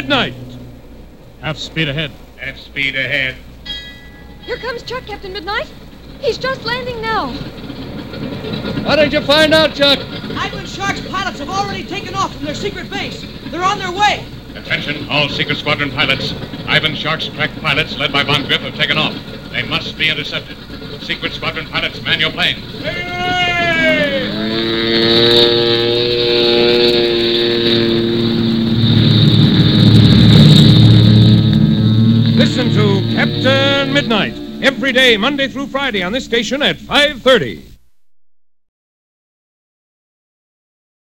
Midnight. Half speed ahead. Half speed ahead. Here comes Chuck, Captain Midnight. He's just landing now. What did you find out, Chuck? Ivan Shark's pilots have already taken off from their secret base. They're on their way. Attention, all Secret Squadron pilots. Ivan Shark's crack pilots, led by Von Griff, have taken off. They must be intercepted. Secret Squadron pilots, man your planes. Listen to Captain Midnight every day, Monday through Friday, on this station at 5:30.